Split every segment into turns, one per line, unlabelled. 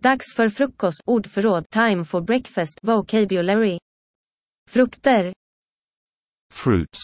Dags för frukost. Ordförråd. Time for breakfast. Vocabulary. Frukter.
Fruits.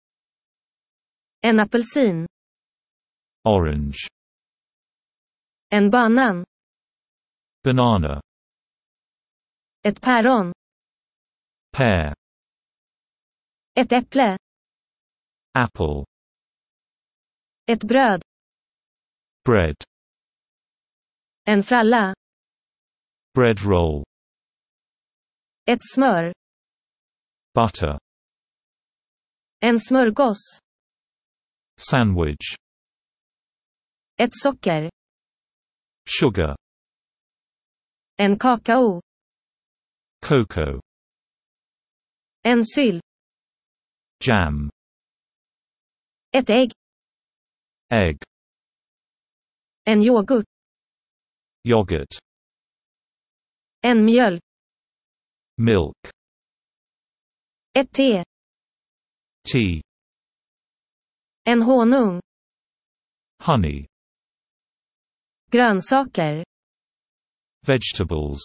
En apelsin.
Orange.
En banan.
Banana.
Ett päron.
Pear.
Ett äpple.
Apple.
Ett bröd.
Bread.
En fralla.
Bread roll.
Ett smör.
Butter.
En smörgås.
Sandwich.
Ett socker.
Sugar.
En kakao.
Cocoa.
En sylt.
Jam.
Ett ägg.
Egg.
En yoghurt.
Yogurt.
En mjölk.
Milk.
Ett te.
Tea.
En honung.
Honey.
Grönsaker.
Vegetables.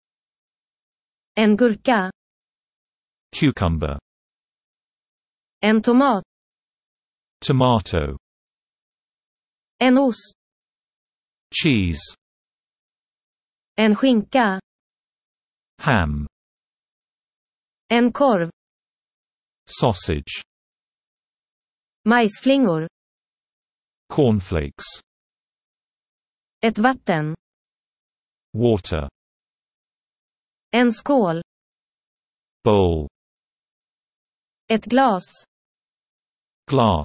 En gurka.
Cucumber.
En tomat.
Tomato.
En ost.
Cheese.
En skinka.
Ham.
En korv.
Sausage.
Majsflingor.
Cornflakes.
Ett vatten.
Water.
En skål.
Bowl.
Ett glas.
Glass.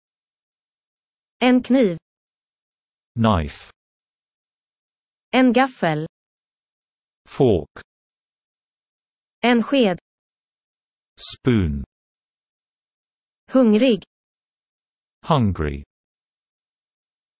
En kniv.
Knife.
En gaffel.
Fork.
En sked.
Spoon.
Hungrig.
Hungry.